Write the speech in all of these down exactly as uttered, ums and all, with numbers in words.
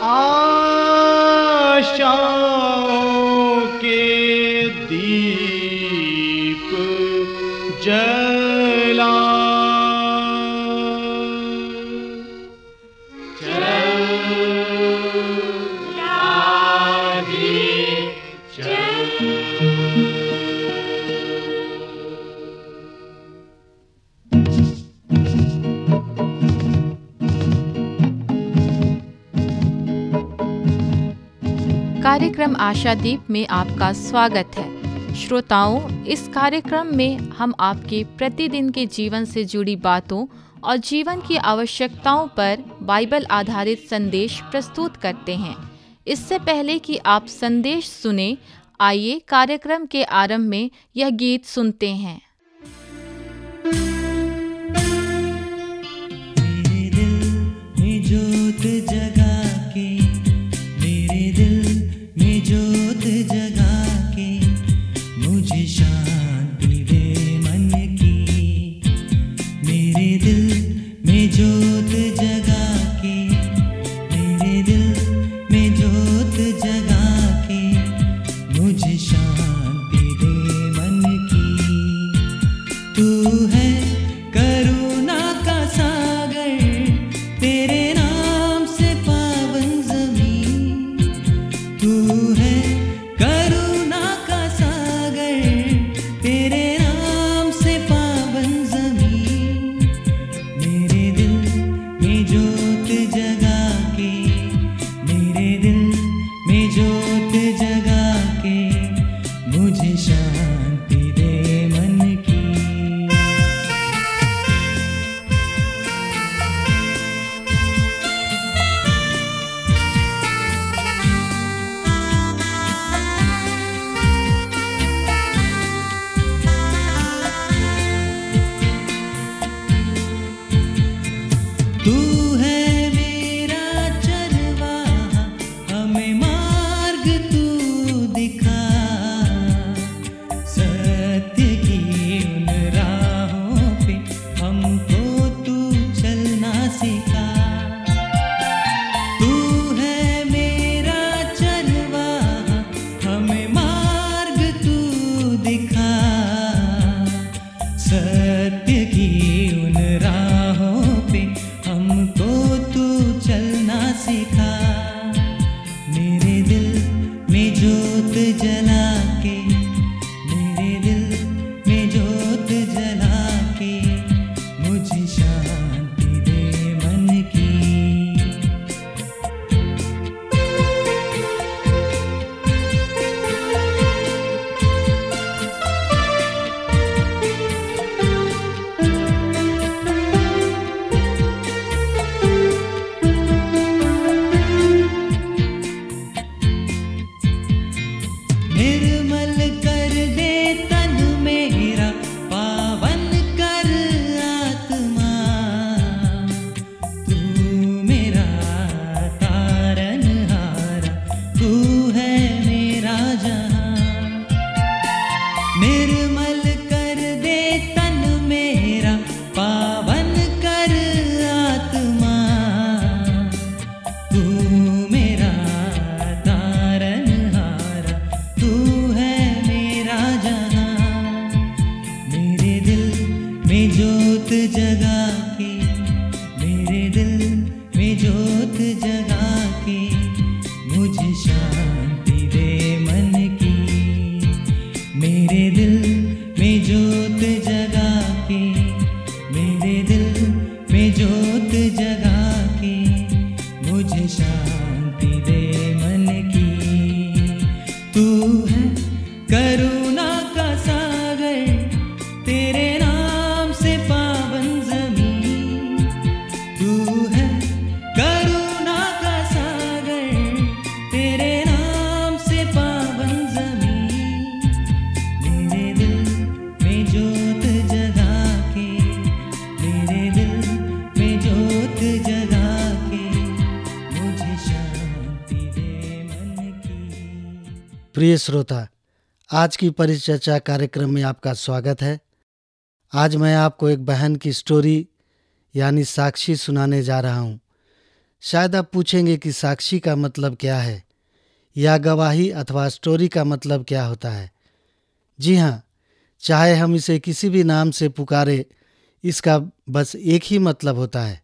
आशाओं के दीप जला चल राधे चल। कार्यक्रम आशादीप में आपका स्वागत है। श्रोताओं, इस कार्यक्रम में हम आपके प्रतिदिन के जीवन से जुड़ी बातों और जीवन की आवश्यकताओं पर बाइबल आधारित संदेश प्रस्तुत करते हैं। इससे पहले कि आप संदेश सुने, आइए कार्यक्रम के आरंभ में यह गीत सुनते हैं। मेरे दिल में जोत जगा के, मेरे दिल में जोत जगा के, मुझे शांति दे मन की। मेरे दिल में जोत जगा के, मेरे दिल में जोत जगा के, मुझे शांति दे मन की। तू है करुणा का सागर, तेरे नाम से पावन ज़मीन। तू है करुणा का सागर, तेरे नाम से पावन ज़मीन। मेरे दिल में जोत जगा के, मेरे दिल में जोत जगा के, मुझे शांति दे मन की। तू है मेरा चरवाहा, हमें मार्ग तू दिखा। सत्य की उन राहों पे हमको तू चलना सिखा। तू है मेरा चरवाहा, हमें मार्ग तू दिखा। सत्य की उन राहों पे हमको तू चलना सिखा। मेरे दिल में जोत जला के, मेरे दिल में जोत जला के, मुझे शांति दे मन की। निर्मल कर दे तन मेरा, पावन कर आत्मा। तू मेरा तारनहारा, तू है मेरा जहां। निर्मल कर दे तन मेरा, पावन कर आत्मा। तू मेरा तारनहारा, तू है मेरा जहां। मेरे दिल में जोत जगा के, मेरे दिल में जोत जगा के, मुझे शांति दे मन की। मेरे दिल में जोत जगा के, मेरे दिल में जोत जगा के, मुझे शांति दे मन की। तू है करुणा का सागर, तेरे नाम से पावन ज़मीन। तू है करुणा का सागर, तेरे नाम से पावन ज़मीन। मेरे दिल में जोत जगा के, मेरे दिल में जोत जगा के, मुझे शांति दे मन की। प्रिय श्रोता, आज की परिचर्चा कार्यक्रम में आपका स्वागत है। आज मैं आपको एक बहन की स्टोरी यानी साक्षी सुनाने जा रहा हूँ। शायद आप पूछेंगे कि साक्षी का मतलब क्या है, या गवाही अथवा स्टोरी का मतलब क्या होता है। जी हाँ, चाहे हम इसे किसी भी नाम से पुकारे, इसका बस एक ही मतलब होता है।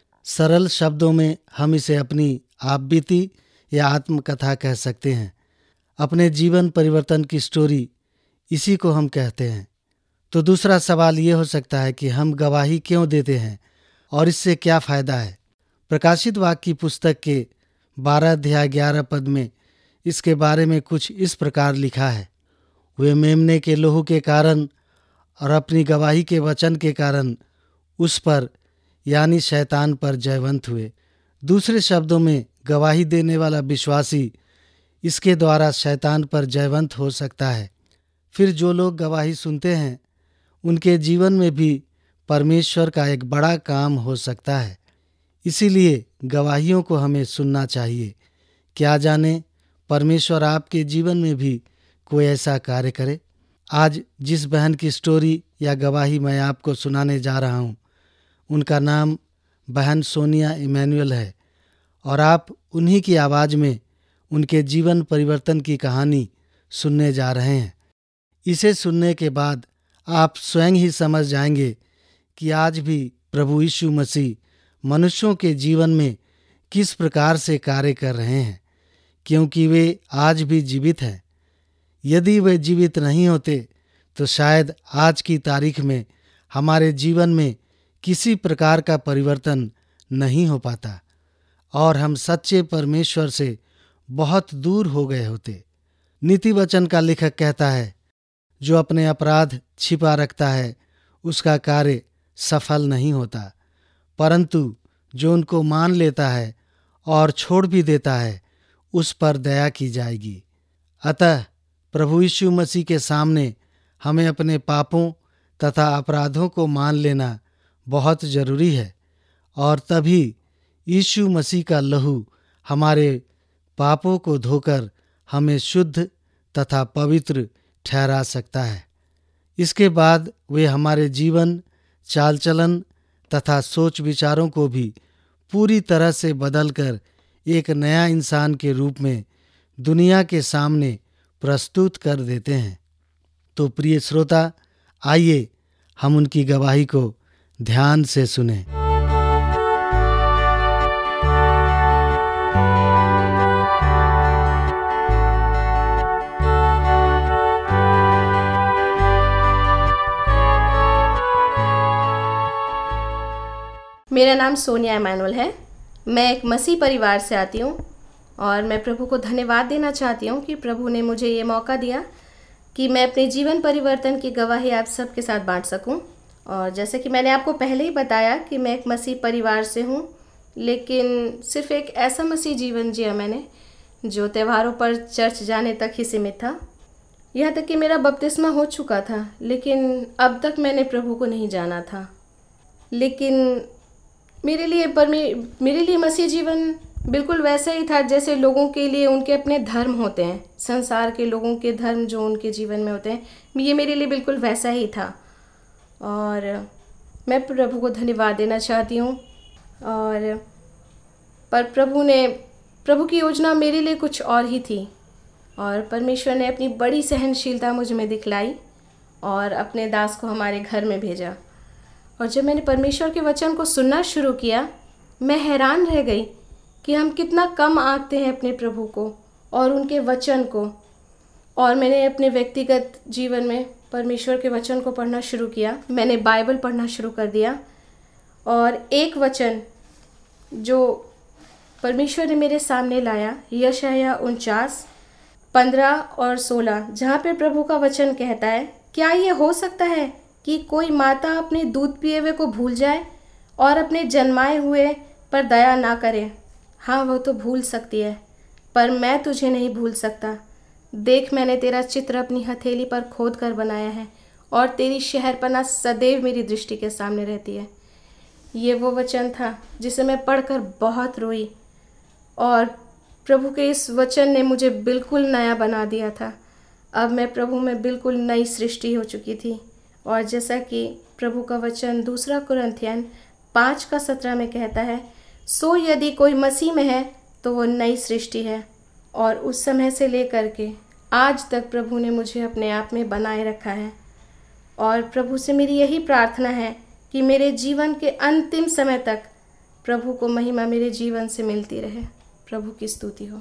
सरल शब्दों में हम इसे अपनी आपबीती या आत्मकथा कह सकते हैं। अपने जीवन परिवर्तन की स्टोरी, इसी को हम कहते हैं। तो दूसरा सवाल ये हो सकता है कि हम गवाही क्यों देते हैं और इससे क्या फ़ायदा है। प्रकाशित वाक्य की पुस्तक के बारह अध्याय ग्यारह पद में इसके बारे में कुछ इस प्रकार लिखा है, वे मेमने के लहू के कारण और अपनी गवाही के वचन के कारण उस पर यानी शैतान पर जयवंत हुए। दूसरे शब्दों में, गवाही देने वाला विश्वासी इसके द्वारा शैतान पर जयवंत हो सकता है। फिर जो लोग गवाही सुनते हैं, उनके जीवन में भी परमेश्वर का एक बड़ा काम हो सकता है। इसीलिए गवाहियों को हमें सुनना चाहिए। क्या जाने परमेश्वर आपके जीवन में भी कोई ऐसा कार्य करे। आज जिस बहन की स्टोरी या गवाही मैं आपको सुनाने जा रहा हूँ, उनका नाम बहन सोनिया इमैनुअल है, और आप उन्हीं की आवाज़ में उनके जीवन परिवर्तन की कहानी सुनने जा रहे हैं। इसे सुनने के बाद आप स्वयं ही समझ जाएंगे कि आज भी प्रभु यीशु मसीह मनुष्यों के जीवन में किस प्रकार से कार्य कर रहे हैं, क्योंकि वे आज भी जीवित हैं। यदि वे जीवित नहीं होते तो शायद आज की तारीख में हमारे जीवन में किसी प्रकार का परिवर्तन नहीं हो पाता और हम सच्चे परमेश्वर से बहुत दूर हो गए होते। नीति वचन का लेखक कहता है, जो अपने अपराध छिपा रखता है उसका कार्य सफल नहीं होता, परंतु जो उनको मान लेता है और छोड़ भी देता है उस पर दया की जाएगी। अतः प्रभु यीशु मसीह के सामने हमें अपने पापों तथा अपराधों को मान लेना बहुत जरूरी है, और तभी यीशु मसीह का लहू हमारे पापों को धोकर हमें शुद्ध तथा पवित्र ठहरा सकता है। इसके बाद वे हमारे जीवन, चाल चलन तथा सोच विचारों को भी पूरी तरह से बदलकर एक नया इंसान के रूप में दुनिया के सामने प्रस्तुत कर देते हैं। तो प्रिय श्रोता, आइए हम उनकी गवाही को ध्यान से सुनें। मेरा नाम सोनिया इमैनुअल है। मैं एक मसीह परिवार से आती हूँ और मैं प्रभु को धन्यवाद देना चाहती हूँ कि प्रभु ने मुझे ये मौका दिया कि मैं अपने जीवन परिवर्तन की गवाही आप सबके साथ बांट सकूँ। और जैसे कि मैंने आपको पहले ही बताया कि मैं एक मसीह परिवार से हूँ, लेकिन सिर्फ एक ऐसा मसीह जीवन जिया मैंने जो त्योहारों पर चर्च जाने तक ही सीमित था। यहाँ तक कि मेरा बपतिस्मा हो चुका था, लेकिन अब तक मैंने प्रभु को नहीं जाना था। लेकिन मेरे लिए पर मेरे लिए मसीह जीवन बिल्कुल वैसा ही था जैसे लोगों के लिए उनके अपने धर्म होते हैं, संसार के लोगों के धर्म जो उनके जीवन में होते हैं, ये मेरे लिए बिल्कुल वैसा ही था। और मैं प्रभु को धन्यवाद देना चाहती हूँ। और पर प्रभु ने प्रभु की योजना मेरे लिए कुछ और ही थी, और परमेश्वर ने अपनी बड़ी सहनशीलता मुझ में दिखलाई और अपने दास को हमारे घर में भेजा। और जब मैंने परमेश्वर के वचन को सुनना शुरू किया, मैं हैरान रह गई कि हम कितना कम आंकते हैं अपने प्रभु को और उनके वचन को। और मैंने अपने व्यक्तिगत जीवन में परमेश्वर के वचन को पढ़ना शुरू किया। मैंने बाइबल पढ़ना शुरू कर दिया, और एक वचन जो परमेश्वर ने मेरे सामने लाया, यशायाह उनचास पंद्रह और सोलह, जहाँ पे प्रभु का वचन कहता है, क्या ये हो सकता है कि कोई माता अपने दूध पिए हुए को भूल जाए और अपने जन्माए हुए पर दया ना करे? हाँ, वो तो भूल सकती है, पर मैं तुझे नहीं भूल सकता। देख, मैंने तेरा चित्र अपनी हथेली पर खोद कर बनाया है, और तेरी शहरपनाह सदैव मेरी दृष्टि के सामने रहती है। ये वो वचन था जिसे मैं पढ़कर बहुत रोई, और प्रभु के इस वचन ने मुझे बिल्कुल नया बना दिया था। अब मैं प्रभु में बिल्कुल नई सृष्टि हो चुकी थी। और जैसा कि प्रभु का वचन दूसरा कुरिन्थियन पाँच का सत्रह में कहता है, सो यदि कोई मसीह में है तो वो नई सृष्टि है, और उस समय से लेकर के आज तक प्रभु ने मुझे अपने आप में बनाए रखा है। और प्रभु से मेरी यही प्रार्थना है कि मेरे जीवन के अंतिम समय तक प्रभु को महिमा मेरे जीवन से मिलती रहे। प्रभु की स्तुति हो।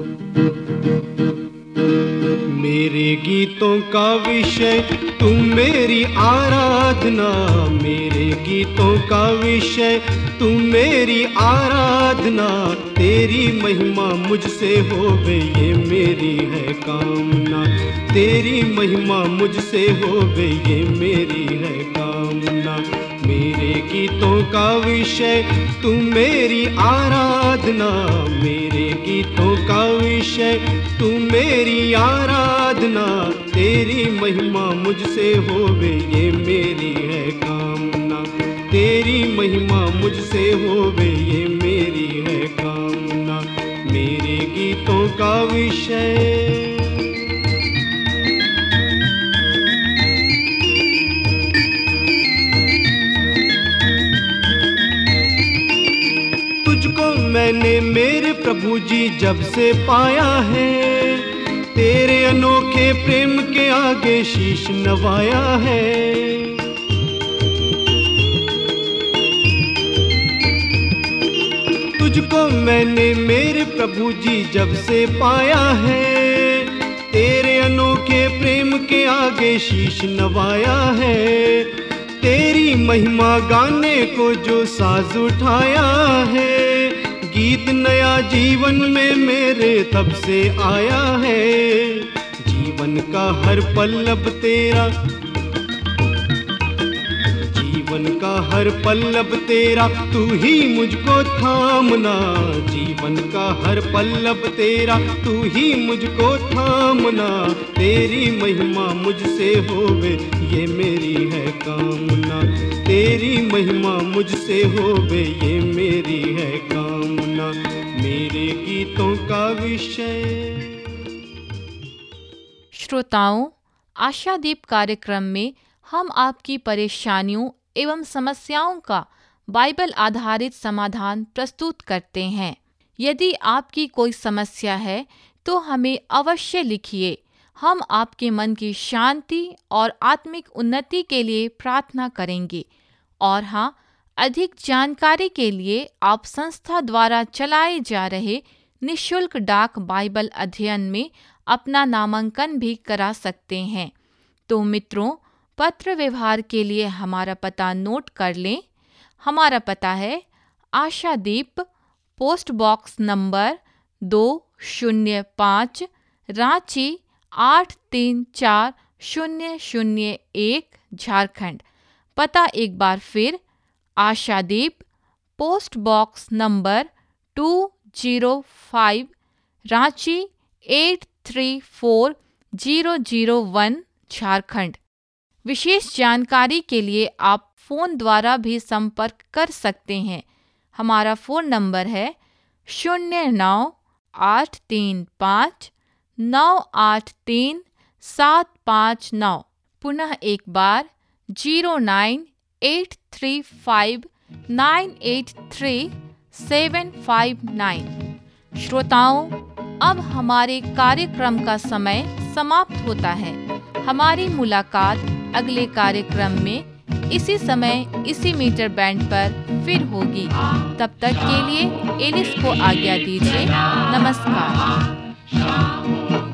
मेरे गीतों का विषय तुम मेरी आराधना, मेरे गीतों का विषय तुम मेरी आराधना, तेरी महिमा मुझसे होवे ये मेरी है कामना, तेरी महिमा मुझसे होवे ये मेरी है कामना। मेरे गीतों का विषय तुम मेरी आराधना, मेरे गीतों का विषय तुम मेरी आराधना, तेरी महिमा मुझसे होवे ये मेरी है कामना, तेरी महिमा मुझसे होवे ये मेरी है कामना। मेरे गीतों का विषय मैंने मेरे प्रभु जी जब से पाया है, तेरे अनोखे प्रेम के आगे शीश नवाया है। तुझको मैंने मेरे प्रभु जी जब से पाया है, तेरे अनोखे प्रेम के आगे शीश नवाया है। तेरी महिमा गाने को जो साज उठाया है, गीत नया जीवन में मेरे तब से आया है। जीवन का हर पल अब तेरा, जीवन का हर पल अब तेरा, तू ही मुझको थामना, जीवन का हर पल अब तेरा, तू ही मुझको थामना, तेरी महिमा मुझसे होवे ये मेरी है कामना, तेरी महिमा मुझसे होवे ये मेरी है कामना। मेरे गीतों का विषय। श्रोताओं, आशादीप कार्यक्रम में हम आपकी परेशानियों एवं समस्याओं का बाइबल आधारित समाधान प्रस्तुत करते हैं। यदि आपकी कोई समस्या है तो हमें अवश्य लिखिए। हम आपके मन की शांति और आत्मिक उन्नति के लिए प्रार्थना करेंगे। और हाँ, अधिक जानकारी के लिए आप संस्था द्वारा चलाए जा रहे निःशुल्क डाक बाइबल अध्ययन में अपना नामांकन भी करा सकते हैं। तो मित्रों, पत्र व्यवहार के लिए हमारा पता नोट कर लें। हमारा पता है आशादीप, पोस्ट बॉक्स नंबर दो शून्य पाँच, रांची आठ तीन चार शून्य शून्य एक, झारखंड। पता एक बार फिर, Ashadeep, post box number two zero five, Ranchi eight three four zero zero one, Jharkhand. विशेष जानकारी के लिए आप फ़ोन द्वारा भी संपर्क कर सकते हैं। हमारा फ़ोन नंबर है शून्य नौ आठ तीन पाँच नौ आठ तीन सात पाँच नौ। पुनः एक बार zero nine eight three five nine eight three seven five nine. श्रोताओं, अब हमारे कार्यक्रम का समय समाप्त होता है। हमारी मुलाकात अगले कार्यक्रम में इसी समय इसी मीटर बैंड पर फिर होगी। तब तक के लिए एलिस को आज्ञा दीजिए। नमस्कार।